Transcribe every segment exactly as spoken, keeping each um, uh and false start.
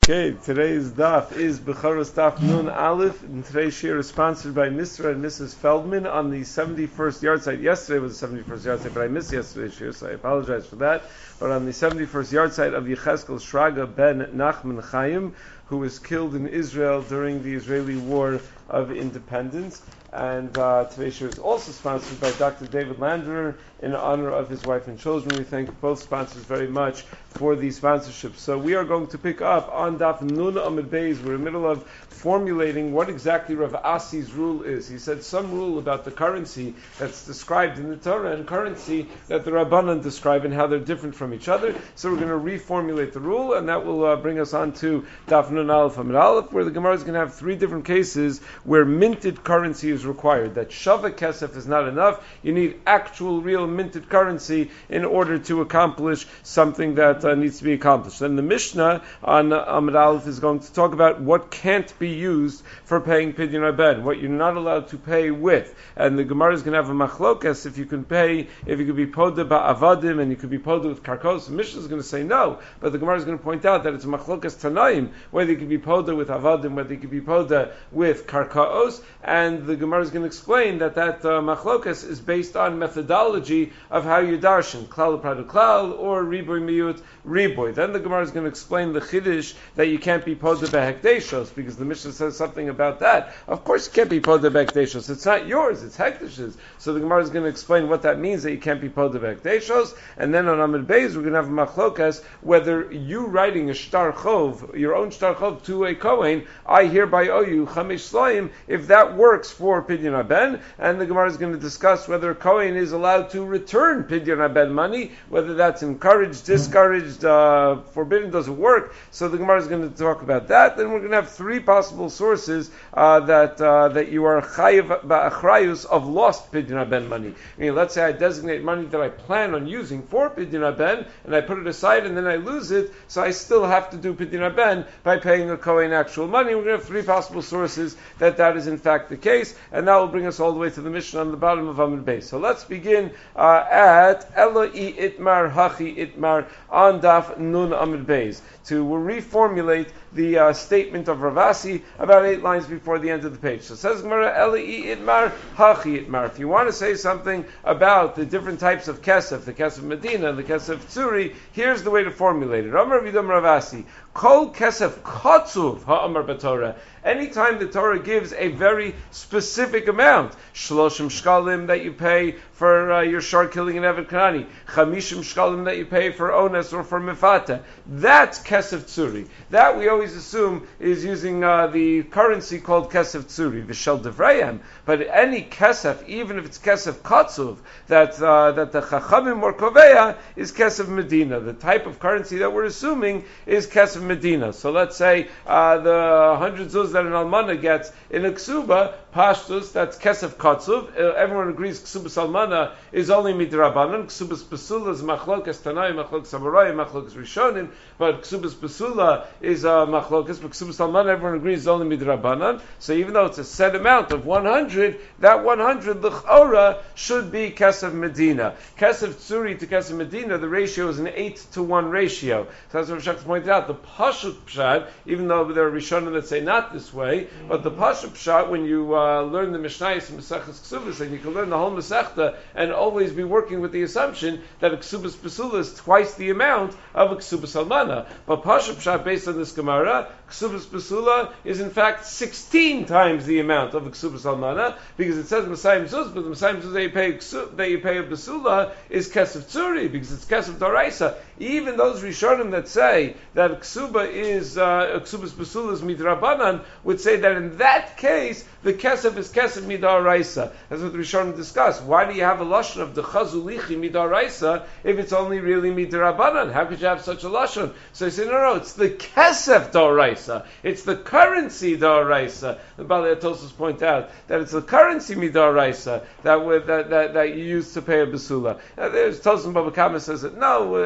Okay, today's daf is Becharos Daf Nun Aleph, and today's shir is sponsored by Mister and Missus Feldman on the seventy-first yard site. Yesterday was the seventy-first yard site, but I missed yesterday's shir, so I apologize for that. But on the seventy-first yard site of Yecheskel Shraga ben Nachman Chaim, who was killed in Israel during the Israeli War of Independence. And uh, today's shir is also sponsored by Doctor David Landerer in honor of his wife and children. We thank both sponsors very much for the sponsorship. So we are going to pick up on Daf Nun Amud Beis. We're in the middle of formulating what exactly Rav Asi's rule is. He said some rule about the currency that's described in the Torah and currency that the Rabbanan describe and how they're different from each other. So we're going to reformulate the rule, and that will uh, bring us on to Daf Nun Aleph Amud Aleph, where the Gemara is going to have three different cases where minted currency is required. That Shava Kesef is not enough. You need actual, real minted currency in order to accomplish something that uh, needs to be accomplished. Then the Mishnah on uh, Amud Aleph is going to talk about what can't be used for paying Pidyon Haben, what you're not allowed to pay with. And the Gemara is going to have a machlokas if you can pay, if you could be poda ba'avadim and you could be poda with karkos. The Mishnah is going to say no, but the Gemara is going to point out that it's a machlokas tanaim, whether you could be poda with avadim, whether you could be poda with karkos, and the Gemara is going to explain that that uh, machlokas is based on methodology of how you darshan, klal pradu klal, or riboy miyut riboy. Then the Gemara is going to explain the chiddush that you can't be poda behekdeshos, because the Mishnah says something about that. Of course you can't be poda behekdeshos. It's not yours, it's hekdesh's. So the Gemara is going to explain what that means, that you can't be poda behekdeshos. And then on Amud Beis we're going to have a machlokas whether you writing a shtar chov, your own shtar chov to a kohen, I hereby owe you chamesh slaim, if that works for Pidyon Haben. And the Gemara is going to discuss whether a kohen is allowed to return Pidyon Haben money, whether that's encouraged, discouraged, uh, forbidden, doesn't work. So the Gemara is going to talk about that. Then we're going to have three possible sources uh, that uh, that you are chayiv ba'achrayus of lost Pidyon Haben money. I mean, let's say I designate money that I plan on using for Pidyon Haben, and I put it aside and then I lose it, so I still have to do Pidyon Haben by paying a kohen actual money. We're going to have three possible sources that that is in fact the case, and that will bring us all the way to the Mishnah on the bottom of Amud Beis. So let's begin uh, at Ela I Itmar Hachi Itmar on Daf Nun Amud Beis to reformulate the uh, statement of Rav Asi about eight lines before the end of the page. So it says Gemara, Ela I Itmar Hachi Itmar. If you want to say something about the different types of kesef, the kesef Medina and the kesef Tzuri, here's the way to formulate it. Amar Vidam Rav Asi, Kol kesef kotzuv ha'amar b'Torah. Anytime the Torah gives a very specific amount, shloshim shkalim that you pay for uh, your shar killing in Evet Kanani, chamishim shkalim that you pay for ones or for mifata, that's kesef tzuri. That we always assume is using uh, the currency called kesef tzuri, v'shel devrayim. But any kesef, even if it's kesef katzuv, that uh, that the chachamim or koveya is kesef medina. The type of currency that we're assuming is kesef medina. So let's say uh, the hundred zuz that an almana gets in a ksuba, pashtus, that's kesef katzuv. Uh, everyone agrees ksubas almana is only midrabanan. Ksubas basula is machlokas tanai, machlokas amorai, machlokas rishonim. But ksubas basula is uh, machlokas, but ksubas almana everyone agrees is only midrabanan. So even though it's a set amount of one hundred, that one hundred l'chora should be kesef medina. Kesef tzuri to kesef medina, the ratio is an eight to one ratio. So that's what Rav Shach pointed out. The pashut pshat, even though there are rishonim that say not this way, but the pashut pshat, when you uh, learn the Mishnayos and Maseches Ksubas, and you can learn the whole Masechta and always be working with the assumption that a Ksubas Basula is twice the amount of a Ksubas Almana. But pashut pshat, based on this Gemara, Ksubas Basula is in fact sixteen times the amount of a Ksubas Almana, because it says Masayim Zuz, but the Masayim Zuz that you pay, that you pay a Basula is Kesef Tzuri, because it's Kesef Doraisa. Even those Rishonim that say that Ksuba is, uh, Ksubas Basula is Midrabanan, would say that in that case, the Kesef is Kesef Midaraisa. That's what the Rishonim discuss. Why do you have a Lashon of the Chazulichi Midaraisa if it's only really Midrabanan? How could you have such a Lashon? So they say, no, no, it's the Kesef Doraisa. It's the currency Doraisa. The Balei Atosos point out that it's the currency Midaraisa that, that, that, that you use to pay a Basula. Now, there's Tosim Baba Kama says that no, our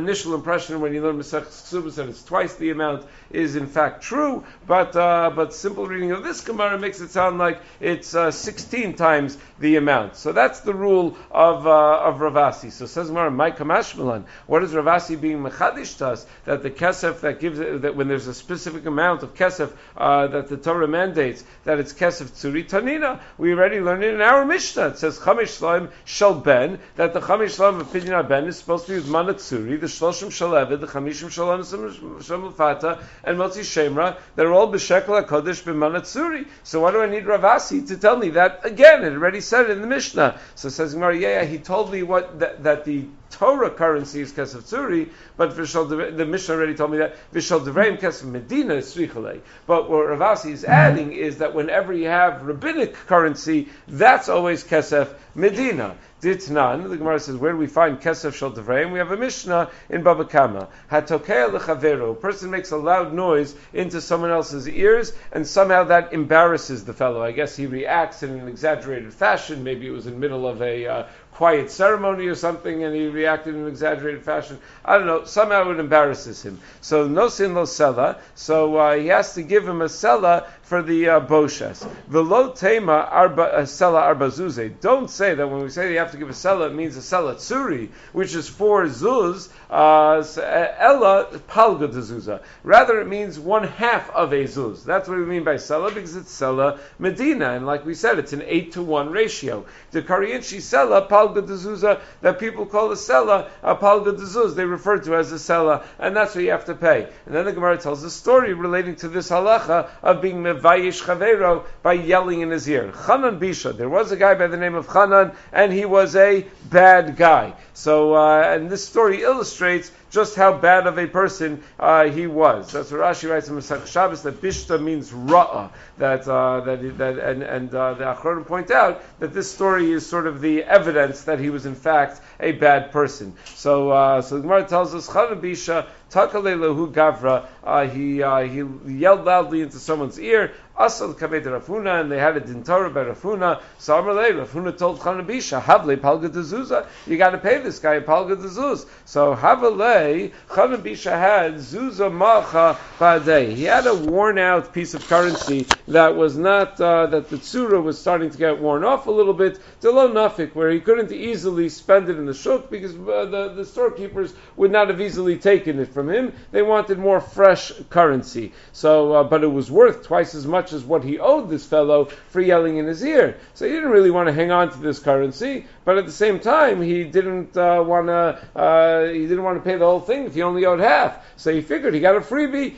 initial impression when you learn Masech Ksubas that it's twice the amount is in fact true, but uh, but simple reading of this Gemara makes it sound like it's uh, sixteen times the amount. So that's the rule of uh, of Ravasi. So says Gemara, "My kamashmalan." What is Ravasi being mechadish to us? That the kesef that gives it, that when there's a specific amount of kesef uh, that the Torah mandates that it's kesef tzuri tanina. We already learned it in our Mishnah. It says chamish shloim shel ben, that the chamish shloim of pidyon ben is supposed to be with mana tzuri, the shloshim shel eved, the chamishim shel onasim shel mufata, and motzi shemra. They're all b'shekel hakodesh b'mana tzuri. So why do I need Ravasi to tell me that again? It already said it in the Mishnah. So it says Gemara, yeah, yeah, he told me what that, that the Torah currency is kesef tzuri, but v'shal, the Mishnah already told me that v'shal devreim kesef medina is tzrichalei. But what Ravasi is adding is that whenever you have rabbinic currency, that's always kesef medina. Ditnan, the Gemara says, where do we find kesef shel devreim? We have a Mishnah in Baba Kama. Hatokea lechavero. A person makes a loud noise into someone else's ears, and somehow that embarrasses the fellow. I guess he reacts in an exaggerated fashion. Maybe it was in the middle of a uh, quiet ceremony or something, and he reacted in an exaggerated fashion. I don't know. Somehow it embarrasses him. So no sin lo sela. So uh, he has to give him a sela for the uh, boshes. Velo tema arba sela arba zuze. Don't say that when we say you have to give a sela, it means a sela tsuri, which is four zuz. Uh, ella palga de zuza. Rather, it means one half of a zuz. That's what we mean by sela, because it's sela medina, and like we said, it's an eight to one ratio. The kariyinchi sela palga de zuza that people call a sela a palga de zuz. They refer to as a sela, and that's what you have to pay. And then the Gemara tells a story relating to this halacha of being mevayish chavero by yelling in his ear. Chanan Bisha. There was a guy by the name of Chanan, and he was a bad guy. So, uh, and this story illustrates just how bad of a person uh, he was. That's what Rashi writes in Masech Shabbos, that Bishta means Ra'ah. That, uh, that, that, and, and uh, the Achronim point out that this story is sort of the evidence that he was in fact a bad person. So, uh, so the Gemara tells us, Chanan Bisha, Takale lehu gavra, uh, he, uh, he yelled loudly into someone's ear, Asal kamed Rafuna, and they had a din Torah by Rafuna. So Amalei, Rafuna told Chanan Bisha, Havle palga dezuzah, you got to pay this guy a palga dezuz. So Havle, Chanan Bisha had zuzah macha ba'adei. He had a worn out piece of currency that was not, uh, that the tzura was starting to get worn off a little bit, Delo nafik, where he couldn't easily spend it in the shuk, because uh, the, the storekeepers would not have easily taken it from him. They wanted more fresh currency. So, uh, but it was worth twice as much as what he owed this fellow for yelling in his ear. So he didn't really want to hang on to this currency, but at the same time, he didn't uh, want to. Uh, he didn't want to pay the whole thing if he only owed half. So he figured he got a freebie.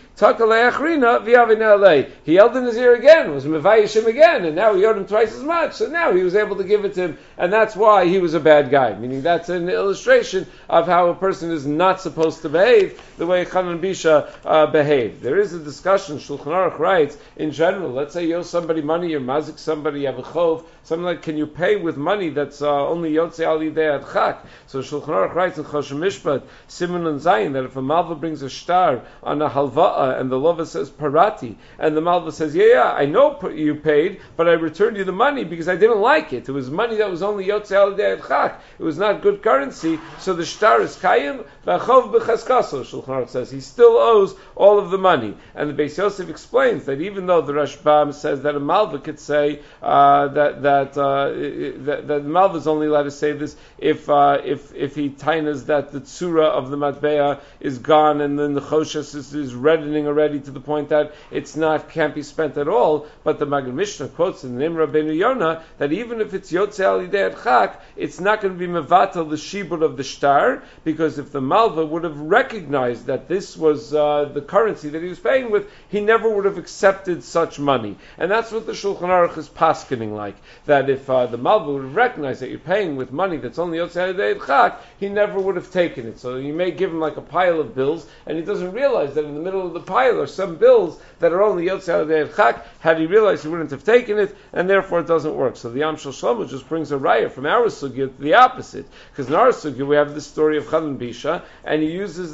He yelled in his ear again. Was mevayishim again, and now he owed him twice as much. So now he was able to give it to him, and that's why he was a bad guy. Meaning that's an illustration of how a person is not supposed to behave the way Chanan Bisha uh, behaved. There is a discussion. Shulchan Aruch writes in general. Let's say you owe somebody money, you're mazik somebody, you have a chov, something like, can you pay with money that's uh, only yotze al yidei adchak? So Shulchan Aruch writes in Choshen Mishpat, Siman and Zayin, that if a malva brings a star on a halva'a and the lova says parati, and the malva says, yeah, yeah, I know you paid, but I returned you the money because I didn't like it. It was money that was only yotze al yidei adchak. It was not good currency, so the star is kayim, v'achov b'chaskaso, Shulchan Aruch says. He still owes all of the money. And the Beis Yosef explains that even though the Rashbam says that a malva could say uh, that that, uh, that that malva is only allowed to say this if uh, if if he tainas that the tzura of the matbea is gone and then the choshes is, is reddening already to the point that it's not can't be spent at all. But the Magen Mishnah quotes in the Nimra Benu Yonah that even if it's yotze al yidei adchak, it's not going to be mevatel the shibur of the shtar, because if the malva would have recognized that this was uh, the currency that he was paying with, he never would have accepted such money. And that's what the Shulchan Aruch is paskening like, that if uh, the malva would have recognized that you're paying with money that's only yotze al yidei adchak, he never would have taken it. So you may give him like a pile of bills, and he doesn't realize that in the middle of the pile are some bills that are only yotze al yidei adchak. Had he realized, he wouldn't have taken it, and therefore it doesn't work. So the Yam Shel Shlomo just brings a raya from our sugya to the opposite, because in our sugya we have the story of Chanan Bisha, and he uses this money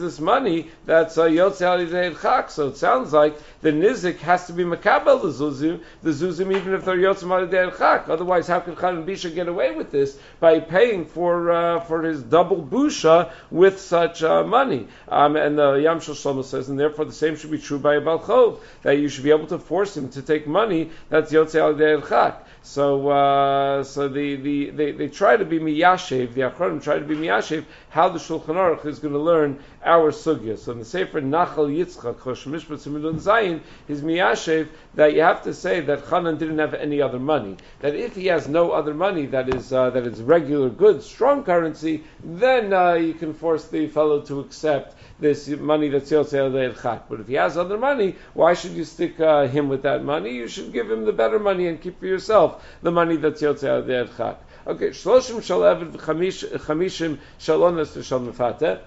money that's uh, Yotzei Al Yidei Chak. So it sounds like the Nizik has to be Makabel the Zuzim, the Zuzim even if they're Yotzei Al Yidei Chak. Otherwise, how can Chan and Bisha get away with this by paying for uh, for his double busha with such uh, money? Um, and the Yam Shel Shlomo says, and therefore the same should be true by a Balchov, that you should be able to force him to take money that's Yotzei Al Yidei Chak. So, uh, so the, the, they, they try to be miyashev, the Achronim try to be miyashev, how the Shulchan Aruch is going to learn our sugya. So in the Sefer Nachal Yitzchak, Chosh Mishpat Simidun Zayin, is miyashev that you have to say that Chanan didn't have any other money. That if he has no other money that is uh, that is regular good, strong currency, then uh, you can force the fellow to accept this money that's Yotzei Al Yidei Chak. But if he has other money, why should you stick uh, him with that money? You should give him the better money and keep for yourself the money that's Yotzei Al Yidei Chak. Okay, Shloshim Shal Eved Chamishim Shal Ones Shal Mefateh.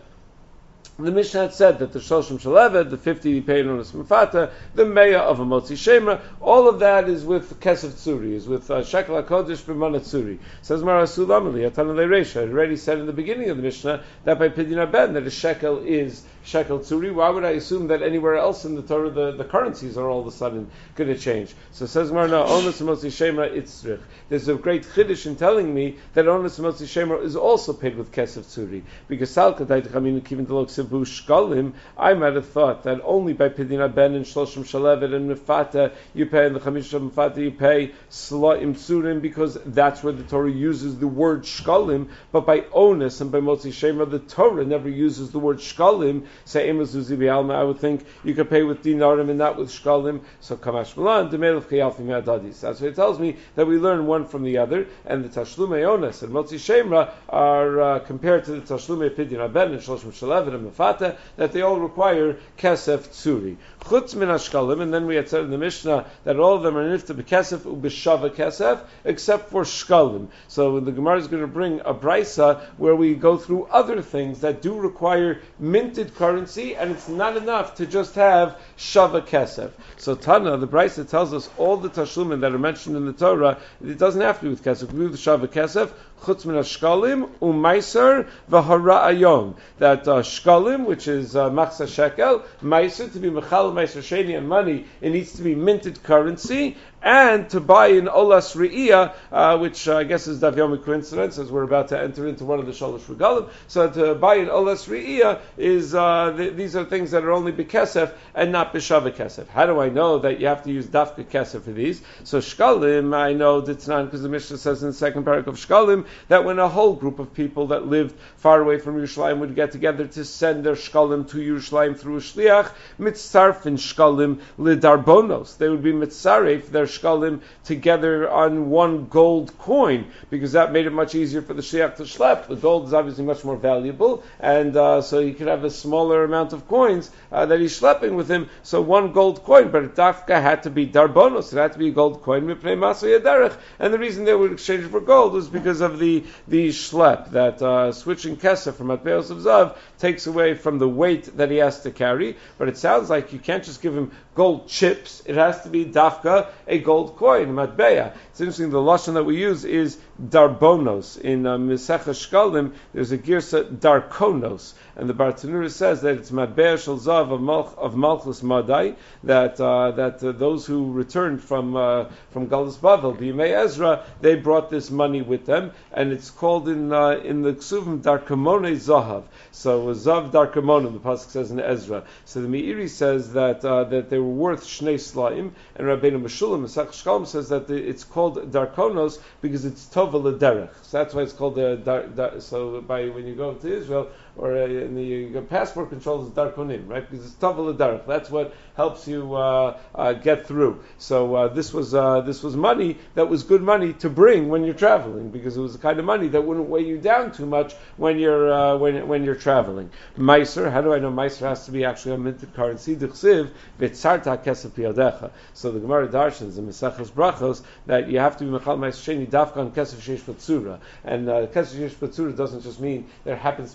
The Mishnah had said that the Shloshim Shal Eved, the fifty you pay in Ones Mefateh, the Meya of a Motzi Shemra, all of that is with Kesef Tzuri, is with uh, Shekel HaKodesh B'Mana Tzuri. Says Mara Sulamali, Atana Le'Reisha, I already said in the beginning of the Mishnah that by Pidin Ben that a shekel is shekel tzuri. Why would I assume that anywhere else in the Torah the, the currencies are all of a sudden going to change? So it says Marna, Onus Motzi Shemra Itzrich. There's a great chiddush in telling me that Onus Motzi Shemra is also paid with Kesef Tzuri. Because Salka Daitachaminu Kivin Delok Sebu Shkalim, I might have thought that only by Pidin Ben and Shloshim Shalevet and Mefata you pay, and the Chamishim Mefata you pay Slaim Tzurim, because that's where the Torah uses the word Shkalim, but by Onus and by Motzi Shemra the Torah never uses the word Shkalim. Say Emazuzi Bialma, I would think you could pay with dinarim and not with shkalim. So Kamash Malan, Demelav Chayalfi Me'adadis. That's what it tells me, that we learn one from the other, and the Tashlumei Ones and Motzi Shemra are uh, compared to the Tashlumei Pidin Aben and Shloshim Shalevet and Mefata, that they all require Kesef Tzuri. Chutz min Ashkalim, and then we had said in the Mishnah that all of them are nifta b'kesef u'b'shava kesef, except for shkalim. So the Gemara is going to bring a brisa where we go through other things that do require minted currency, and it's not enough to just have shava kesef. So Tana, the brisa tells us all the tashlumin that are mentioned in the Torah, it doesn't have to be with kesef. We do the shava kesef, chutz min hashkalim, u'maiser v'hara'ayom. That uh, shkalim, which is uh, machsa shekel, maiser, to be mechal maiser sheni and money, it needs to be minted currency, and to buy an olas re'iyah, uh, which uh, I guess is davyomi coincidence, as we're about to enter into one of the shalosh regalim. So to buy an olas re'iyah is, uh, th- these are things that are only b'kesef and not b'shava kesef. How do I know that you have to use dafka kesef for these? So shkalim, I know that's not, because the Mishnah says in the second paragraph of shkalim, that when a whole group of people that lived far away from Yerushalayim would get together to send their shkalim to Yerushalayim through a shliach, mitzarfin shkalim lidarbonos. They would be mitzaref their shkalim together on one gold coin, because that made it much easier for the shliach to schlep. The gold is obviously much more valuable, and uh, so he could have a smaller amount of coins uh, that he's schlepping with him. So one gold coin, but it dafka had to be darbonos. It had to be a gold coin, mipnei masay yaderech. And the reason they would exchange it for gold was because of the the schlep, that uh, switching kesef from matbeos of zav takes away from the weight that he has to carry. But it sounds like you can't just give him gold chips. It has to be dafka, a gold coin, matbeya. It's interesting, the lashon that we use is darbonos. In uh, Mesechah Shkalim, there's a girsa darkonos. And the Bartanura says that it's matbeya shel zav of, Malch, of Malchus Madai, that uh, that uh, those who returned from uh, from Galus Bavel, B'Yimei Ezra, they brought this money with them, and it's called in uh, in the Ksuvim Darkamone Zahav. So Zav Darkamonim, the pasuk says in Ezra. So the Meiri says that uh, that they were worth Shnei Slaim, and Rabbeinu Meshulam Mesach Shkalim says that the, it's called Darkonos because it's Tova L'derech. So that's why it's called the dar, dar, so by when you go to Israel, or uh, in the your passport control is darkonim, right? Because it's tavol l'derech. That's what helps you uh, uh, get through. So uh, this was uh, this was money that was good money to bring when you're traveling, because it was the kind of money that wouldn't weigh you down too much when you're uh, when when you're traveling. Meiser, how do I know Meiser has to be actually a minted currency? D'chsiv v'tzarta kesef piyadecha. So the Gemara darshans in Mesechus Brachos that you have to be mechal meiser sheni dafka on kesef sheish b'tzura, and uh, kesef sheish b'tzura doesn't just mean there happens to be an image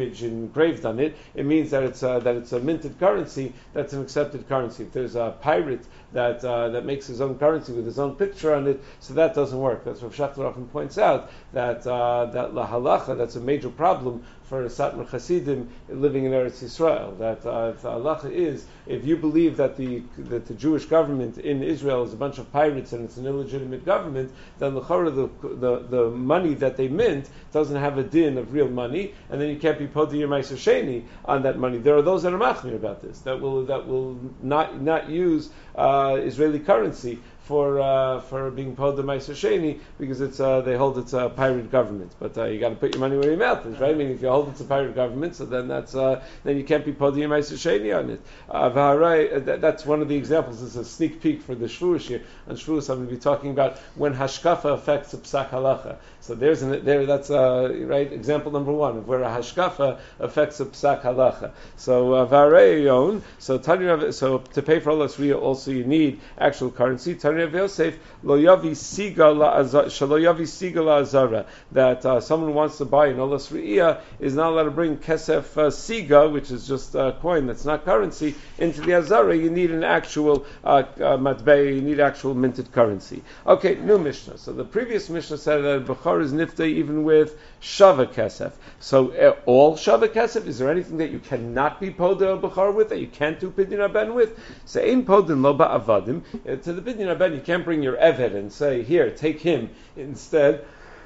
image engraved on it, it means that it's uh, that it's a minted currency. That's an accepted currency. If there's a pirate that uh, that makes his own currency with his own picture on it, so that doesn't work. That's what Schachter often points out, that uh, that la halacha, that's a major problem for Satmar Hasidim living in Eretz Yisrael. That uh, the halacha is, if you believe that the that the Jewish government in Israel is a bunch of pirates and it's an illegitimate government, then the the the, the money that they mint doesn't have a din of real money, and then you can't be pod your Meiser Sheni on that money. There are those that are machmir about this, that will that will not not use uh, Israeli currency for uh, for being pod the Meiser Sheni, because it's uh, they hold it's a pirate government. But uh, you got to put your money where your mouth is, right? I mean, if you hold it's a pirate government, so then that's uh, then you can't be pod your Meiser Sheni on it. Uh, that, that's one of the examples. It's a sneak peek for the Shavuos here. On Shavuos, I'm going to be talking about when hashkafa affects a psak halacha. So there's an, there that's uh, right example number one of where a hashkafa affects a psak halacha. So uh, vareyon. So Tanya, so to pay for olas riyah also you need actual currency. Tanya Rav Yosef lo yavi siga la shalo yavi siga la azara, that uh, someone who wants to buy an olas riyah is not allowed to bring kesef uh, siga, which is just a coin that's not currency, into the azara. You need an actual uh, uh, matbei. You need actual minted currency. Okay, new Mishnah. So the previous Mishnah said that Bechor is nifta even with shava kesef. So uh, all shava kesef, is there anything that you cannot be poda Bechor with, that you can't do pidyon haben with? So in podin lo ba'avadim, uh, to the pidyon haben you can't bring your eved and say, here, take him instead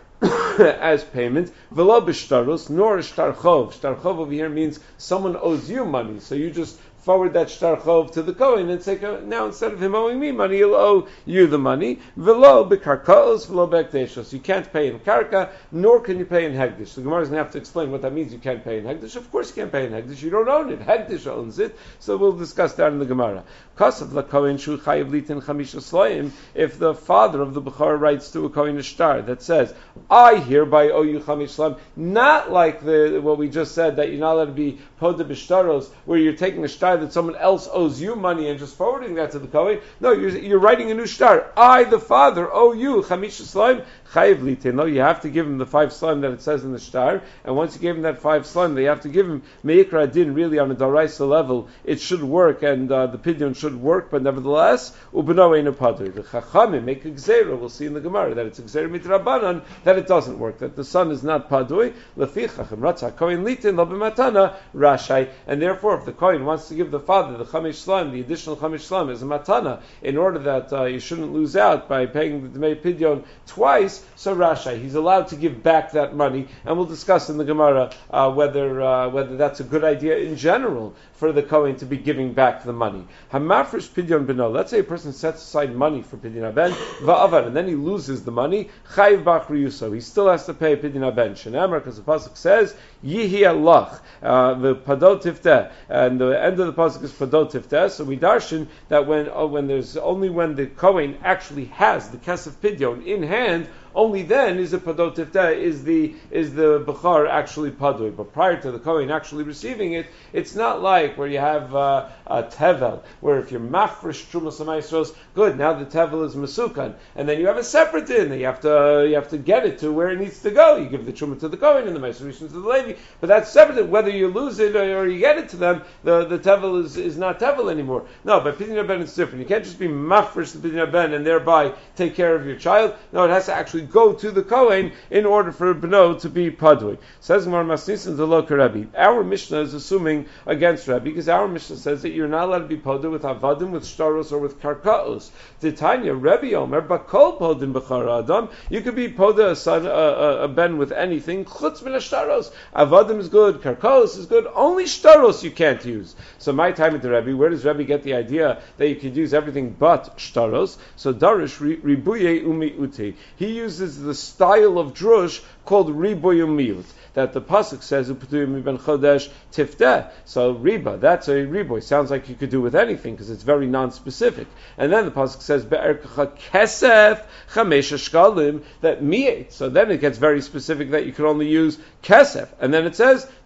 as payment. V'lo b'shtarus, nor shtarchov. Shtarchov over here means someone owes you money, so you just forward that shtar chov to the Kohen and say, now instead of him owing me money, he'll owe you the money. V'lo b'karkaos, v'lo b'hekdeshos. You can't pay in karka, nor can you pay in hekdesh. The Gemara is going to have to explain what that means. You can't pay in hekdesh. Of course you can't pay in hekdesh. You don't own it. Hekdesh owns it. So we'll discuss that in the Gemara. Kasav l'kohen shu chayiv litin chamisha sloim. If the father of the Bechor writes to a Kohen a shtar that says, I hereby owe you chamish sloim, not like the what we just said, that you're not allowed to be poda b'shtaros, where you're taking a shtar that someone else owes you money and just forwarding that to the Kohen. No, you're, you're writing a new shtar. I, the father, owe you chamisha slime. Chayiv litin. No, you have to give him the five slime that it says in the shtar. And once you give him that five slime, they have to give him meikra din. Really, on a daraisa level, it should work, and uh, the pidyon should work. But nevertheless, ubeno einu padur. The chachamim make a gzeira. We'll see in the Gemara that it's a gzeira mitrabanan, that it doesn't work. That the son is not padui. Lefi chacham ratzah kohen litin lo b'matana rashai. And therefore, if the kohen wants to give the father the chamish slime, the additional chamish slime as a matana, in order that uh, you shouldn't lose out by paying the dmei pidyon twice, so Rashi, he's allowed to give back that money, and we'll discuss in the Gemara uh, whether uh, whether that's a good idea in general for the Kohen to be giving back the money. Hamafresh pidyon beno. Let's say a person sets aside money for pidyon haben va'avar, and then he loses the money. Chayiv bach riyuso. He still has to pay pidyon haben. Shenamar, because the pasuk says yihi alach uh, the padot tifteh, and the end of the pasuk is padot tifteh. So we darshan that when oh, when there's only when the Kohen actually has the kesef pidyon in hand, only then is the padot tifteh, is the is the Bechor actually padui. But prior to the Kohen actually receiving it, it's not like where you have uh, a tevel, where if you're mafresh trumas ha'maisros, good, now the tevel is masukan, and then you have a separate din that you have to uh, you have to get it to where it needs to go. You give the truma to the Kohen and the maisros to the Levi, but that's separate. Whether you lose it or, or you get it to them, the, the tevel is, is not tevel anymore. No, but pidyon haben it's different. You can't just be mafresh the pidyon haben and thereby take care of your child. No, it has to actually go to the Kohen in order for Beno to be Padui. Says Gemara Masnisin to Loka Rebbe. Our Mishnah is assuming against Rebbe, because our Mishnah says that you're not allowed to be Padui with Avadim, with Shtaros, or with Karkaos. Titania, Rebbe Omer, Bakol Podim Bechara Adam. You could be Poda, a son, a, a, a ben with anything. Chutz min Shtaros. Avadim is good, Karkaos is good. Only Shtaros you can't use. So my time at the Rebbe, where does Rebbe get the idea that you could use everything but Shtaros? So Darish Ribuye Umi Uti. He uses the style of drush called riboy umiyut, that the pasuk says u'p'tuyim ben chodesh tifteh. So riba, that's a riboy. Sounds like you could do with anything because it's very non-specific. And then the pasuk says be'erkacha kesef chamesha shkalim, that mi'et. So then it gets very specific that you can only use kesef. And then it says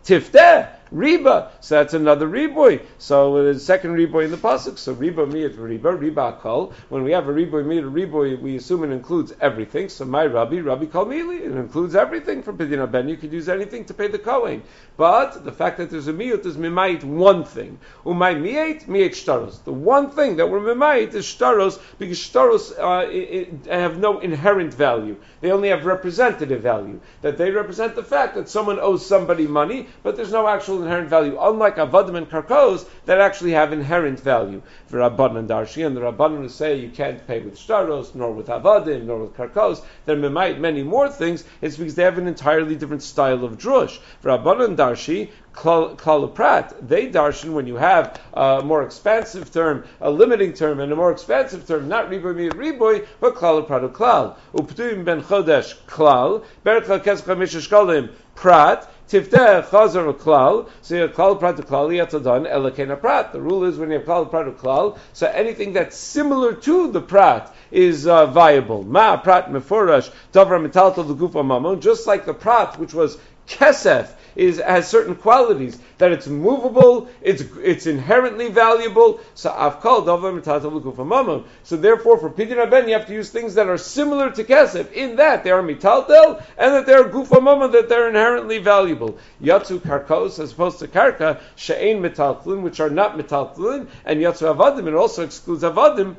Tifteh, Riba, so that's another riboy. So the second riboy in the pasuk. So riba miyat riba, riba akol. When we have a riboy miyat riboy, we assume it includes everything. So my rabbi, rabbi kol mili, it includes everything from pidyon ben. You could use anything to pay the kohen. But the fact that there's a miyut is mimayit one thing. Umay miyat miyat shtaros. The one thing that we're mimayit is shtaros because shtaros uh, it, it have no inherent value. They only have representative value. That they represent the fact that someone owes somebody money, but there's no actual inherent value, unlike avadim and karkos that actually have inherent value. For Rabbanan and Darshi, and the Rabbanan who say you can't pay with shtaros, nor with avadim, nor with karkos, there might many more things, it's because they have an entirely different style of drush. For Rabbanan and Darshi, Klaluprat, they darshan when you have a more expansive term, a limiting term, and a more expansive term, not riboy miyat riboy, but Klaluprat uklal. Uptuim ben chodesh klal, bercha kescha mishashkalim prat, Tifteh chazar klal, so you have klal prat klal yatzadan elakena prat. The rule is when you have klal prat klal, so anything that's similar to the prat is uh, viable. Ma prat mefurash davar metaltal l'gufa mamon, just like the prat which was kesef is has certain qualities that it's movable, it's it's inherently valuable. So avkal davar metaltal l'gufa mamon. So therefore, for pidyon ben, you have to use things that are similar to kesef in that they are metaltel and that they are gufa mamon, that they're inherently valuable. Yatsu karkos as opposed to karka she'ein metaltlin, which are not metaltlin, and yatsu avadim, it also excludes avadim.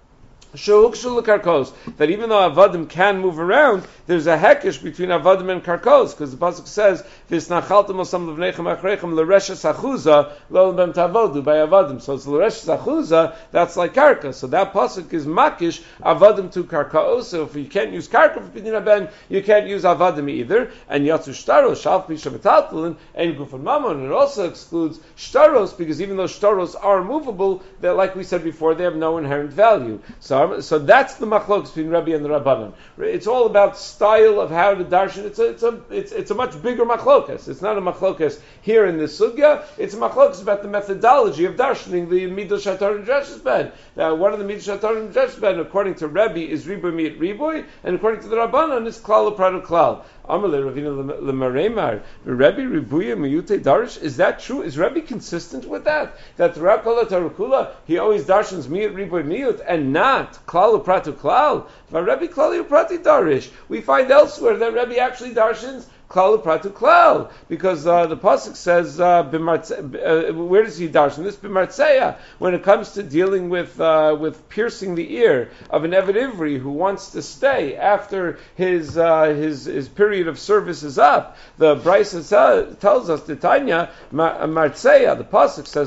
That even though avadim can move around, there's a hekesh between avadim and karkos, because the pasuk says "V'snachaltem osam levnechem achrechem l'reshes achuza lo bem tavodu" by avadim. So it's l'reshes achuza. That's like karka. So that pasuk is makish avadim to karkos. So if you can't use karka for pidyon ben, you can't use avadim either. And yatzu shtaros shalf pisha metaltalin and gufan mamon. It also excludes shtaros because even though shtaros are movable, that like we said before, they have no inherent value. So So that's the machlokes between Rabbi and the Rabbanan. It's all about style of how to darshan. It's a, it's a, it's, it's a much bigger machlokes. It's not a machlokes here in this sugya. It's a machlokes about the methodology of darshaning the midrash hatar and dreshes ben. Now, one of the midrash hatar and dreshes ben, according to Rabbi, is riboy miyat riboy, and according to the Rabbanan, is klal u'prat u'klal. Amalei Ravina l'maremar Rabbi ribuya miyute darish. Is that true? Is Rabbi consistent with that? That throughout kol tarukula he always darshans miyut ribuy miyut and not klal u'prat u'klal. Rabbi klal u'prat darish. We find elsewhere that Rabbi actually darshans klal u'prat u'klal, because uh, the pasuk says uh, uh, where does he darshan this? B'martzeya, when it comes to dealing with uh, with piercing the ear of an Eved Ivri who wants to stay after his uh, his his period of service is up. The Brisa tells us the Tanya martzeya. The pasuk says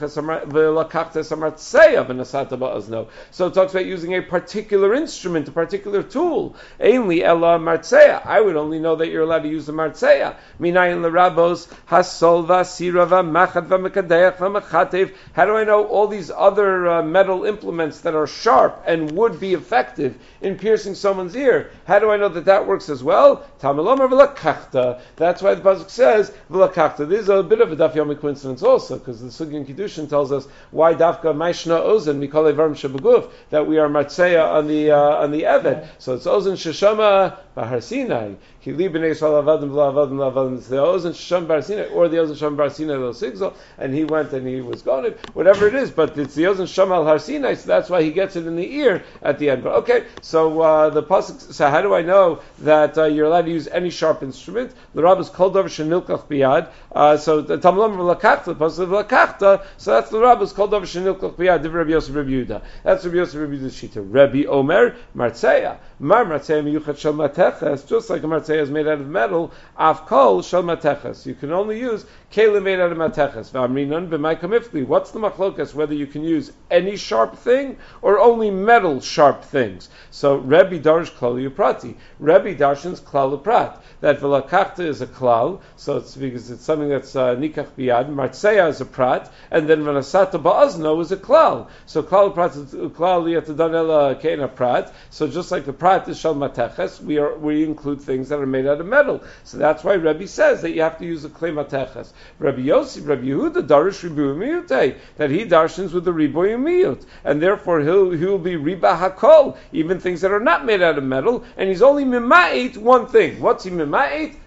v'lakachtes martzeya v'nasata ba'azno. So it talks about using a particular instrument, a particular tool. Ainly ella martzeya. I would only know that you're allowed to use the martzeya. Minayin l'rabos hasol v'asira v'machad v'mekadeach v'mechatev. How do I know all these other uh, metal implements that are sharp and would be effective in piercing someone's ear? How do I know that that works as well? Tamelomar v'lakachta. That's why the pasuk says v'lakachta. This is a bit of a daf yomi coincidence also, because the Sugya in Kiddushin tells us why dafka maishna ozen mikol evarim shebeguf, that we are martzeya on the uh, on the eved. So it's ozen sheshama b'har Sinai. Ki li b'nei Yisrael avadim v'lavadim lavadim. It's the ozen shesham bar Sinai or the ozen shesham bar Sinai lo sigzol, and he went and he was going, whatever it is, but it's the ozen shesham al har Sinai, so that's why he gets it in the ear at the end. But okay, so uh, the pasuk. So how do I know that uh, you're allowed to use any sharp instrument? The Rabbis kol davar shenilkach biyad. Uh, so the tamlam v'lakachta, the pasuk v'lakachta. So that's the Rabbis kol davar shenilkach biyad. Div Rabbi Yosef Rabbi Yehuda. That's Rabbi Yosef Rabbi Yehuda's shita. Rabbi Omer martzeya. Mar martzeya miyuchat shel mateches. Just like a martzeya is made out of metal, af kol shel mateches. You can only use kelim made out of mateches. V'amrinan b'may kamifli. What's the machlokas? Whether you can use any sharp thing or only metal sharp things. So Rabbi Darish klal u'prati. Rabbi darshans klal u'prat. That v'lakachta is a klal, so it's because it's something that's uh, nikach biyad. Martzeya is a prat, and then v'nasata ba'azno is a klal. So klal prat is klal yatadan ela keina prat. So just like the prat is shal mateches, we are we include things that are made out of metal. So that's why Rabbi says that you have to use a klei mateches. Rabbi Yossi, Rabbi Yehuda darish ribu miyute, that he darshans with the riboy miyut, and therefore he'll he'll be riba hakol, even things that are not made out of metal, and he's only mima'it one thing. What's he mima'it?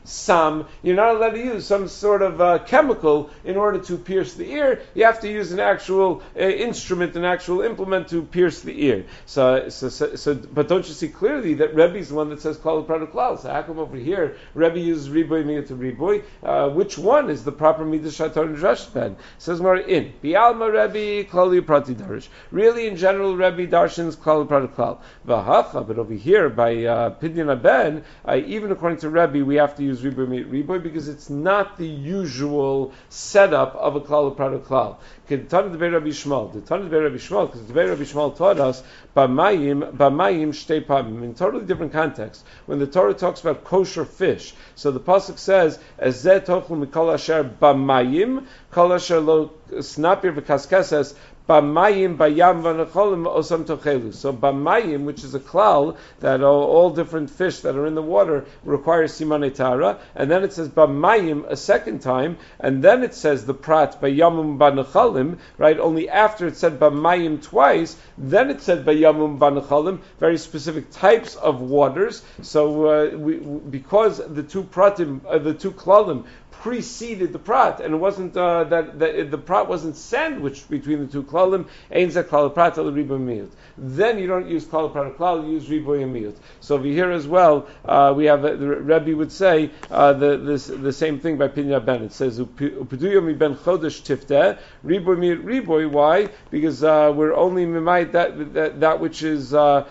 sam. You're not allowed to use some sort of uh, chemical in order to pierce the ear. You have to use an actual uh, instrument, an actual implement to pierce the ear. So, so, so, so, but don't you see clearly that Rebbe is the one that says klal u'prat u'klal? So how come over here Rebbe uses riboy midah to riboy? Uh, which one is the proper midah shatar and drash ben? Says more in bialma Rebbe klal u'prat darish. Really, in general, Rebbe darshans klal u'prat u'klal. V'hacha, but over here by uh, Pidyon Ben, uh, even according to Rebbe, we have to use riboy midah riboy because it's not the usual setup of a klal u'prat u'klal. The Tana Debei Rabbi Shmuel, the Tana Debei Rabbi Shmuel, because the Debei Rabbi Shmuel taught us b'mayim b'mayim shtei pamim in totally different context. When the Torah talks about kosher fish, so the pasuk says ezeh tochlu mikol asher b'mayim kol asher lo snapir v'kaskeses Bamayim bayam v'necholim osam tochelu. So bamayim, which is a klal that all, all different fish that are in the water require simanei tara, and then it says bamayim a second time, and then it says the prat bayamum b'necholim, right? Only after it said bamayim twice, then it said bayamum b'necholim, very specific types of waters. So uh, we, because the two pratim, uh, the two klalim preceded the prat, and it wasn't uh, that, that the prat wasn't sandwiched between the two klalim. Ein zeh klal prat al riboy miyut. Then you don't use klal prat klal, you use riboy miyut. So over here as well, uh, we have uh, the Rebbe would say uh, the this, the same thing by Pidyon Ben. It says upeduyo mi ben chodesh tifteh riboy miyut riboy. Why? Because uh, we're only mimayit that, that that which is uh,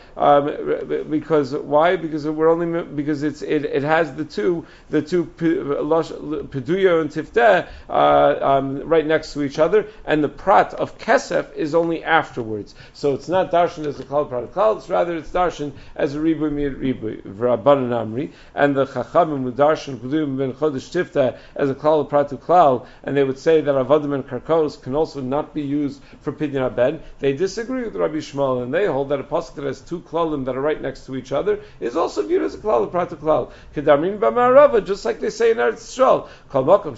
um, because why? Because we're only because it's it, it has the two the two. Peduyo and Tifteh uh, um, right next to each other, and the prat of Kesef is only afterwards. So it's not darshan as a klal prat klal, it's rather it's darshan as a riboy miyut riboy v'rabbanan amri, and the chachamim would darshan Peduyo ben chodesh Tifteh as a klal prat klal, and they would say that avodim and karkos can also not be used for Pidyon Ben. They disagree with Rabbi Shmuel, and they hold that a pasuk that has two klalim that are right next to each other is also viewed as a klal prat klal. Kedamin b'ma'arava, just like they say in Eretz Yisrael. Even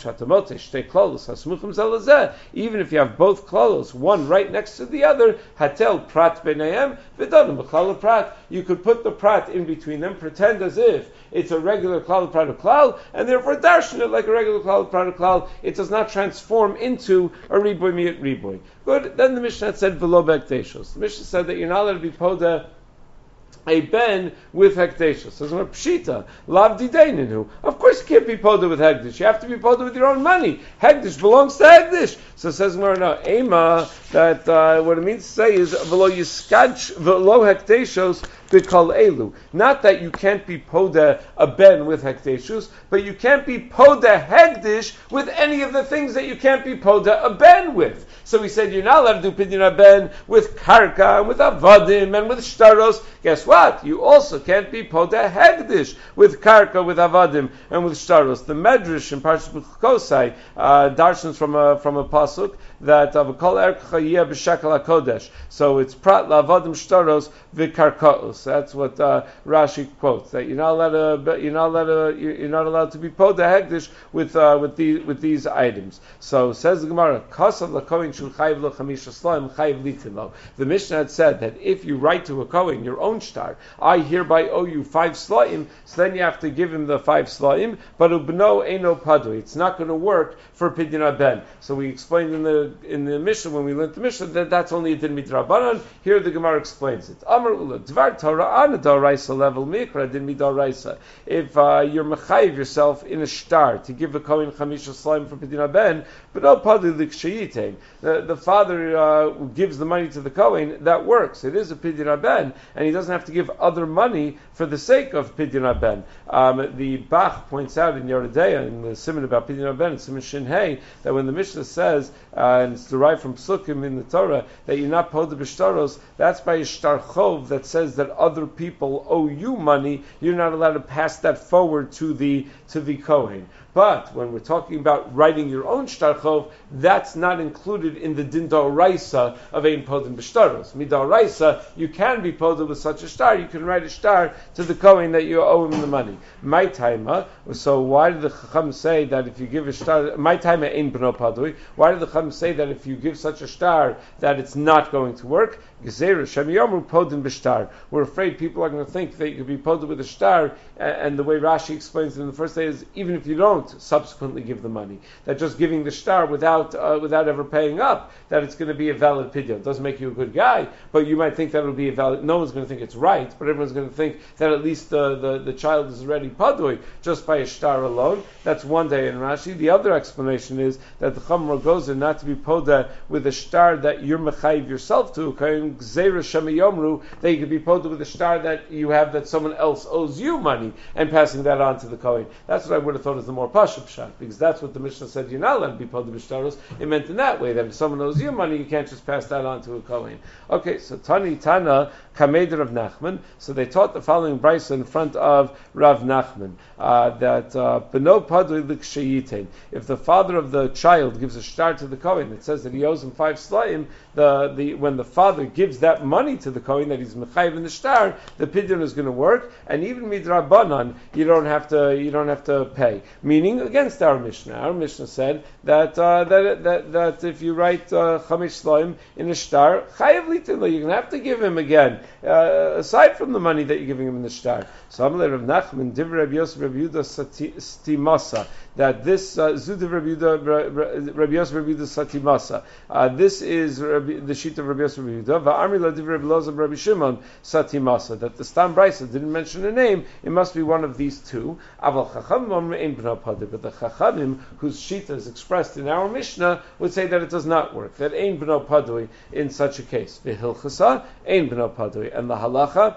if you have both klalos, one right next to the other, hatel prat b'neihem v'danim b'klal prat. You could put the prat in between them, pretend as if it's a regular klal prat klal, and therefore darshan it like a regular klal prat klal. It does not transform into a riboy miyut riboy. Good. Then the Mishnah said v'lo b'hekteshos. The Mishnah said that you're not allowed to be poda a ben with hekdeshus. So it's more pshita. Lav didaininu. Of course you can't be poda with hekdesh. You have to be poda with your own money. Hekdesh belongs to hekdesh. So it says more no ema that uh, what it means to say is v'lo yiskadsh v'lo hekdeshos b'kol elu. Not that you can't be poda a ben with hekdeshus, but you can't be poda hekdesh with any of the things that you can't be poda a ben with. So he said you're not allowed to do pidyon ben with karka and with avadim and with shtaros. Guess what? You also can't be poda hekdesh with karka, with avadim and with shtaros. The medrash in Parshas B'chokosai uh, darshans from a from a pasuk that of kol ercha yeh b'shekel hakodesh. So it's prat lavadim shtaros v'karkaos. That's what uh, Rashi quotes. That you're not allowed to you're not allowed to you're not allowed to be poda hekdesh with uh, with these with these items. So says the Gemara, kasav lakohen shul chayiv lo chamisha slaim chayiv litin lo. The Mishnah had said that if you write to a kohen your own shtar, I hereby owe you five slaim, so then you have to give him the five slaim, but ubno eino padui. It's not going to work for pidyon ben. So we explained in the in the Mishnah when we learned the Mishnah that that's only a din midrabanan. Here the Gemara explains it. Amar ula dvar Torah an daraisa level mikra din midaraisa. If uh, you're mechayiv yourself in a shtar to give a kohen chamisha slaim for pidyon ben, but no padui likshayitein. The the father uh, gives the money to the kohen. That works. It is a pidyon ben, and he doesn't have to give other money for the sake of pidyon ben. Um, the Bach points out in Yoredeya in the Simon about pidyon ben, Simon Shin Hey, that when the Mishnah says, uh, and it's derived from Psukim in the Torah, that you're not poda b'shtaros, that's by a shtar chov that says that other people owe you money. You're not allowed to pass that forward to the to the kohen. But when we're talking about writing your own shtar chov, that's not included in the din d'oraisa of ein podin b'shtaros. Midoraisa, you can be podin with such a shtar. You can write a shtar to the kohen that you owe him the money. My taima. So why did the chacham say that if you give a shtar, my taima ein b'no padui? Why did the chacham say that if you give such a shtar that it's not going to work? We're afraid people are going to think that you could be poded with a shtar, and the way Rashi explains it in the first day is even if you don't subsequently give the money, that just giving the shtar without uh, without ever paying up, that it's going to be a valid pidyon. It doesn't make you a good guy, but you might think that it'll be a valid. No one's going to think it's right, but everyone's going to think that at least the, the, the child is already padui just by a shtar alone. That's one day in Rashi. The other explanation is that the Chamra goes in not to be podeh with a shtar that you're mechayiv yourself to, Gzeira Shemiyomru, that you could be poded with a shtar that you have that someone else owes you money and passing that on to the Kohen. That's what I would have thought is the more Pashup shot, because that's what the Mishnah said you're not allowed to be poded with shtaros. It meant in that way that if someone owes you money, you can't just pass that on to a Kohen. Okay, so Tani Tana Kameder of Nachman. So they taught the following brisa in front of Rav Nachman uh, that Beno Padui Likshayitain. If the father of the child gives a shtar to the Kohen, it says that he owes him five slayim. The the when the father gives that money to the Kohen that he's mechayiv in the shtar, the pidyon is going to work, and even midrabanan you don't have to you don't have to pay. Meaning against our Mishnah. Our Mishnah said that uh, that, that that if you write uh, chamish slayim in a shtar, chayav litin, you're going to have to give him again. Uh, aside from the money that you're giving him in the shtar. So Amalei Rav Nachman, Divrei Rabbi Yosef Rabbi Yehuda Satimasa, that this Zudiv Rabbi Yehuda Rabbi Yosef Rabbi Yehuda Satimasa, uh, this is Rabbi, the sheet of Rabbi Yosef Rabbi Yehuda, Va'amri La Divrei Rabbi Loza Rabbi Shimon Satimasa, that the Stam Brisa didn't mention a name, it must be one of these two. Aval Chachamim Ein B'no Padui, but the Chachamim, whose sheet is expressed in our Mishnah, would say that it does not work, that Ein B'no Padui in such a case. V'hilchasa Ein B'no Padui. And the halacha,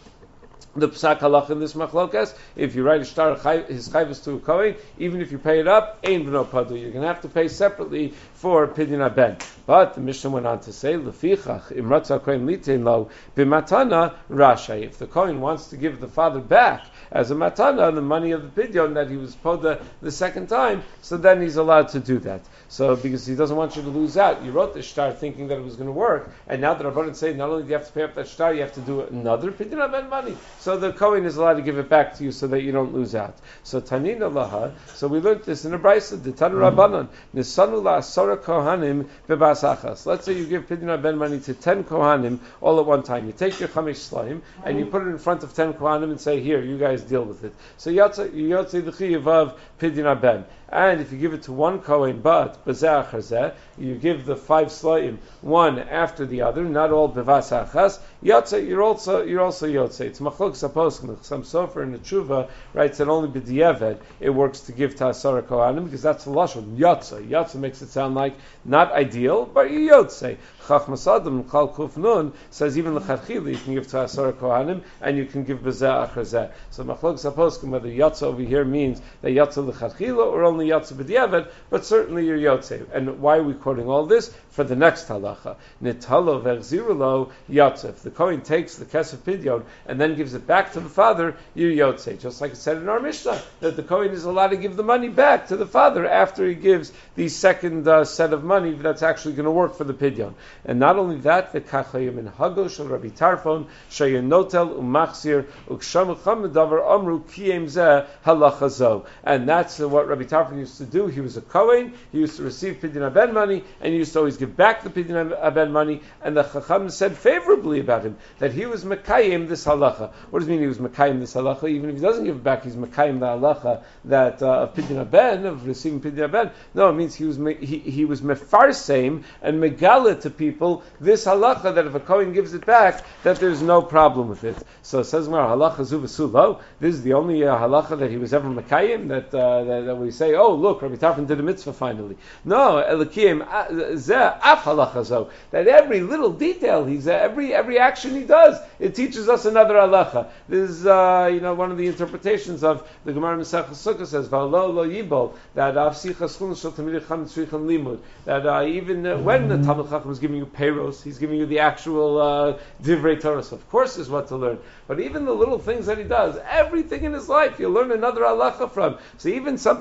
the psak halacha in this machlokas, if you write a shtar, his chayvus to a kohen, even if you pay it up, ein b'no padu. You're going to have to pay separately for pidyon haben. But the Mishnah went on to say, lefichach imratza kohen litein lo b'matana rashay. If the kohen wants to give the father back as a matana the money of the pidyon that he was poda the second time, so then he's allowed to do that. So because he doesn't want you to lose out, you wrote the shtar thinking that it was going to work, and now the Rabbanan say not only do you have to pay up that shtar, you have to do another pidyon haben money. So the Kohen is allowed to give it back to you so that you don't lose out. So Tanina Laha, so we learned this in a brisa, the Tanu Rabbanan, Nisanu la Asara Kohanim bebasachas. Let's say you give pidyon haben money to ten Kohanim all at one time. You take your Chamish Slayim and you put it in front of ten Kohanim and say, here, you guys deal with it. So Yatsa Yotze the Chiyav of pidyon haben. And if you give it to one Kohen, but Bazeh Achazeh, you give the five Slayim one after the other, not all Bevas Achas, Yotze, you're also you're also Yotze. It's Machlok Sapos, some Sofer in the Tshuva writes that only B'diavad it works to give to Asara Kohanim, because that's the Lashon, Yotze. Yotze makes it sound like not ideal, but Yotze. Chachmas Adam, Chal Kuf Nun, says even L'chadchili you can give to Asara Kohanim, and you can give Bazeh Achazeh. So Machlok Sapos, whether Yotze over here means that Yotze L'chadchila, or only Yotze B'diavad, but certainly you're Yotze. And why are we quoting all this? For the next halacha. Nitalo Verzirulo Yotze. If the Kohen takes the Kesef Pidyon and then gives it back to the father, you're Yotze. Just like it said in our Mishnah, that the Kohen is allowed to give the money back to the father after he gives the second uh, set of money that's actually going to work for the Pidyon. And not only that, the Kachayim in Hagol Shel Rabbi Tarfon, Shayenotel Umachzir, Uksham Chamadavar Amru Kiyem Zeh Halacha Zo. And that's uh, what Rabbi Tarfon used to do. He was a Kohen, he used to receive Pidyon Haben money, and he used to always give back the Pidyon Haben money, and the Chacham said favorably about him, that he was Mekayim this halacha. What does it mean he was Mekayim this halacha? Even if he doesn't give it back, he's Mekayim the halacha that uh, of Pidyon Haben, of receiving Pidyon Haben. No, it means he was he, he was Mefarseim and Megala to people this halacha, that if a Kohen gives it back, that there's no problem with it. So it says, halacha zu v'sulo. This is the only uh, halacha that he was ever Mekayim, that, uh, that, that we say, oh, look, Rabbi Tarfon did a mitzvah finally. No, Elikim zeh af halacha zo. That every little detail, he's uh, every every action he does, it teaches us another halacha. This is, uh, you know, one of the interpretations of the Gemara Masechah Sukkah says, v'alo lo yibol, that avsichas chun shel tamid chacham tzricham limud, that uh, even uh, when the Talmud Chacham is giving you peiros, he's giving you the actual uh, divrei Torah. So of course is what to learn. But even the little things that he does, everything in his life, you'll learn another halacha from. So even something like this,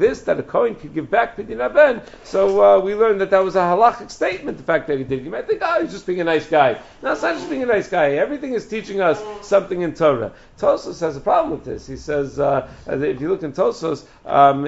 this, that a Kohen could give back Pidyon Ben, so uh, we learned that that was a halachic statement, the fact that he did. You might think, oh, he's just being a nice guy. No, it's not just being a nice guy. Everything is teaching us something in Torah. Tosfos has a problem with this. He says, uh, if you look in Tosfos, um, uh,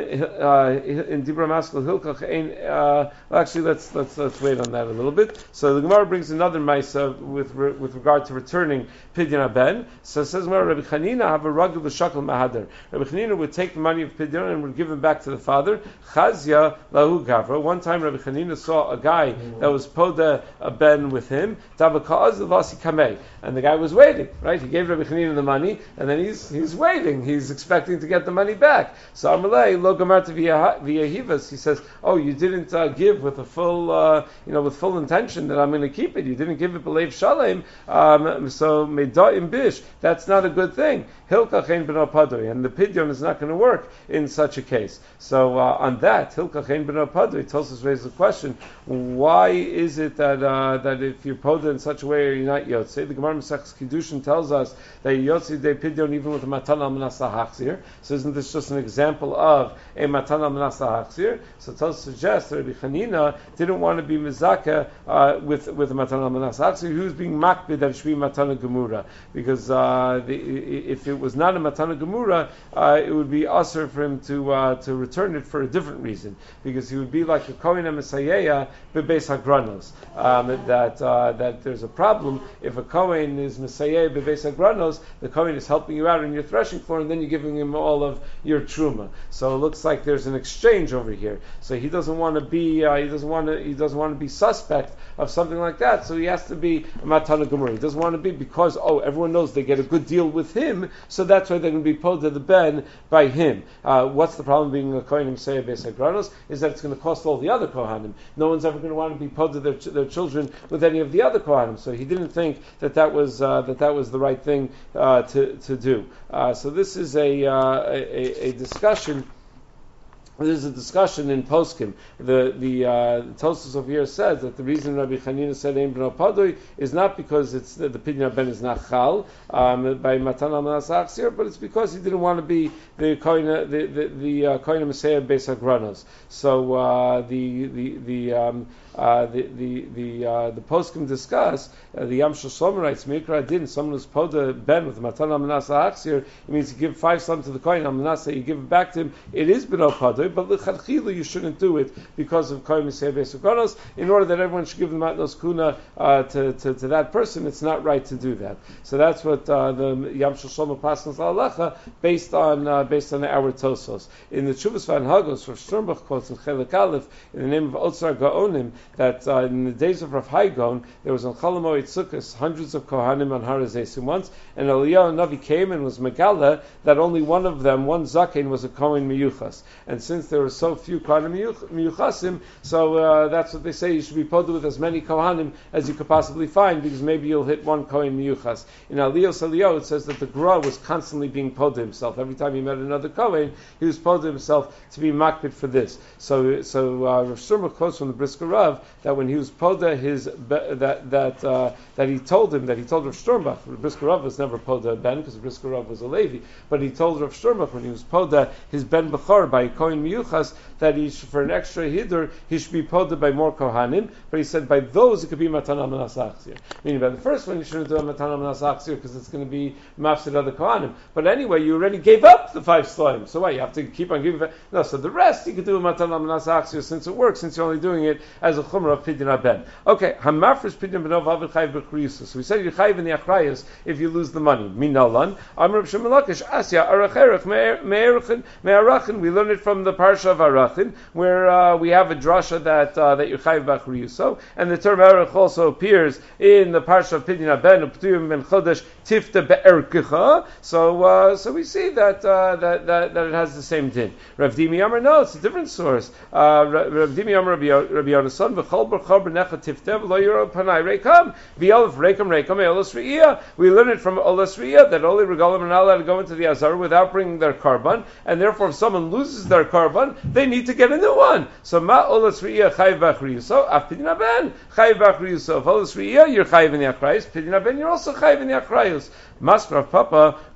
in Dibra Maskal Hilkach, uh, well, actually, let's let's let's wait on that a little bit. So the Gemara brings another Maisa with re, with regard to returning Pidyon Ben. So it says, Rabbi Chanina have a ragul l'shakal mahader. Rabbi Chanina would take the money of Pidyon and would give them back to the father. Chazia lahu gavra. One time, Rabbi Chanina saw a guy that was poda a ben with him. Tabakaz lasi kamei, and the guy was waiting. Right, he gave Rabbi Chanina the money, and then he's he's waiting. He's expecting to get the money back. So Amalei lo gamarta v'yahivas. He says, "Oh, you didn't uh, give with a full, uh, you know, with full intention that I'm going to keep it. You didn't give it b'leiv shalem. Um, so medaim bish. That's not a good thing. Hilkach ein b'no padoi, and the pidyon is not going to work in such a case. So uh, on that, Hilkach ein b'no padoi, Tosfos raised the question: why is it that uh, that if you're poda in such a way, you're not yotzei? The Gemara Masechus Kiddushin tells us that yotzei de pidyon even with a matan al manasa hachzir. So isn't this just an example of a matan al manasa hachzir? So Tosfos suggests that Rabbi Chanina didn't want to be mizaka uh, with with a matan al manasa hachzir. He was being makbid that it should be matana gemura, because uh, the, if it was not a matana gemura, uh, it would be usher for him to uh, to return it for a different reason, because he would be like a kohen messiah bebeis hagranos. Um, that uh, that there's a problem if a kohen is messiah bebeis hagranos, the kohen is helping you out on your threshing floor, and then you're giving him all of your truma. So it looks like there's an exchange over here. So he doesn't want to be uh, he doesn't want to he doesn't want to be suspect of something like that. So he has to be a matana gemura. He doesn't want to be because oh everyone knows they get a good deal with him, so that's why they're going to be poda the ben by him. Uh, what's the problem being a kohen messiah beis hagranos is that it's going to cost all the other kohanim. No one's ever going to want to be poda their, their children with any of the other kohanim. So he didn't think that that was uh, that that was the right thing uh, to to do. Uh, so this is a, uh, a a discussion. There's a discussion in Poskim. The the uh, Tosfos over here says that the reason Rabbi Chanina said Ein B'no Padoi is not because it's the, the Pidyon Ben is not chal um, by Matan al Manas Achzir, but it's because he didn't want to be the Kohen the the, the uh, Kohen Messiah Beis Hagranos. So uh, the the the um, Uh, the the the uh, the poskim discuss uh, the Yam Shel Shlomo writes Mikra Din. Someone who's poda ben with Matan al Manasa Achzir, it means you give five slams to the Kohen al Manasa, you give it back to him. It is b'no padoi, but l'chadchila you shouldn't do it because of Kohen Messiah Beis Hagranos. In order that everyone should give the matnos kuna uh, to, to to that person, it's not right to do that. So that's what uh, the Yam Shel Shlomo passes halacha based on uh, based on our Tosfos. In the Tshuvas Van Hagos, Rav Sternbuch quotes in Chelik Aleph in the name of Otzar Gaonim that uh, in the days of Rav Haigon, there was on Cholamoid Sukkos hundreds of Kohanim on Har HaZeisim once, and Eliyahu Navi came and was Megala that only one of them, one Zaken, was a Kohen Miyuchas. And since there were so few Kohanim Miyuchasim, so uh, that's what they say, you should be poda with as many Kohanim as you could possibly find, because maybe you'll hit one Kohen Miyuchas. In Aliyos Eliyahu, it says that the Gra was constantly being poda himself. Every time he met another Kohen, he was poda himself to be makbid for this. So, so uh, Rav Sternbuch quotes from the Brisker Rav that when he was poda his that that uh, that he told him that he told Rav Sternbuch, Brisker Rav was never poda ben because Brisker Rav was a Levi, but he told Rav Sternbuch when he was poda his ben bechor by Kohen Miyuchas that he should, for an extra hidur he should be poda by more kohanim, but he said by those it could be matan al manas achzir. Meaning by the first one you shouldn't do a matan al manas achzir because it's going to be mafsid other kohanim. But anyway, you already gave up the five slime, so why you have to keep on giving? No, so the rest you could do a matan al manas achzir since it works, since you're only doing it as a chumrah of pidyon ben. Okay, hamafresh pidyon benov avid chayiv b'chriyusa. So we said you're chayiv in the achrayus if you lose the money. Minalan Amr Shemalakish Asya Aracherach Me'erachin Me'arachin. We learn it from the parsha of Arachin, where uh, we have a drasha that uh, that you're chayiv b'chriyusa, and the term erach also appears in the parsha of pidyon ben Uptuyim ben Chodesh Tifta be'erkicha. So uh, so we see that, uh, that that that it has the same din. Rav Dimi Amar, no, it's a different source. Uh, Rav Dimi Amar Rabbi Yonasan v'chol b'chol b'necha tiftev lo yoro panai reikam v'yolef reikam reikam eolas re'iyah. We learn it from olas re'iyah that only regalim are not allowed to go into the azar without bringing their karban, and therefore if someone loses their karban, they need to get a new one. So ma olas re'iyah chayiv b'achriyuso af pidyon ben chayiv b'achriyuso. If olas re'iyah you're chayiv in the achrayus, pidyon ben you're also chayiv in the achrayus. Masrav Papa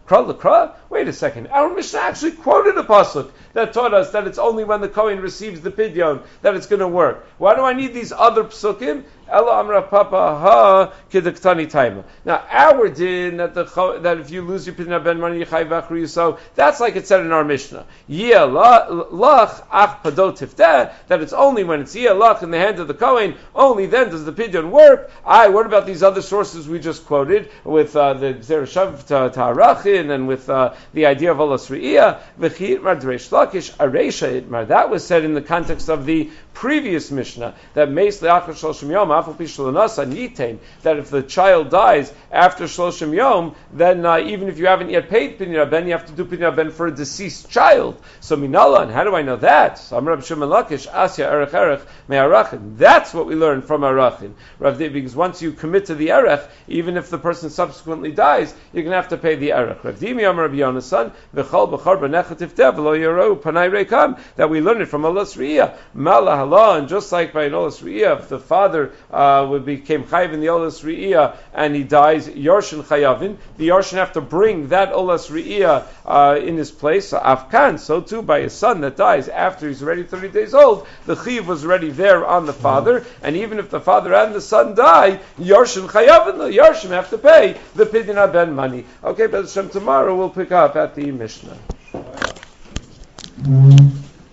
Kra l'kra? Wait a second. Our Mishnah actually quoted a pasuk that taught us that it's only when the Kohen receives the pidyon that it's going to work. Why do I need these other psukim? Ella amra papa ha kedaktani taima. Now, our din that the that if you lose your pidyon ben money yichai v'achru yusau, that's like it said in our Mishnah. Yeh lach ach padot tifteh, that it's only when it's yeh lach in the hand of the Kohen, only then does the pidyon work. I. What about these other sources we just quoted with uh, the Zerushav Ta'arachin and with uh, the idea of Olas Re'iyah, V'chi Itmar D'Reish Lakish, Areisha Itmar. That was said in the context of the previous Mishnah, that Meis Le'achar Shloshim Yom, Afal Pi Shlonas Yitain, that if the child dies after Shloshim Yom, then uh, even if you haven't yet paid Pidyon Ben, you have to do Pidyon Ben for a deceased child. So Minala, and how do I know that? So Amar Reb Shimon Lakish, Asya Erech Erech Me'arachin. That's what we learned from Arachin. Rav Dev, because once you commit to the Erech, even if the person subsequently dies, you're going to have to pay the Erech. Rav Dimi Amar Rabbi Yonasan, V'chol b'chor b'nechet tiftev v'lo yero panai reikam, that we learned it from Olas Re'iyah. Mala hala, and just like by an Olas Re'iyah, if the father uh, would became chayiv in the Olas Re'iyah and he dies, Yarshin chayavin, the Yarshin have to bring that Olas Re'iyah uh, in his place. So Afkan, so too by a son that dies after he's already thirty days old, the chiv was already there on the father, and even if the father and the son die, Yarshin chayavin, the Yarshim have to pay the Pidyon Ben money. Okay, but tomorrow we'll pick up at the Mishnah.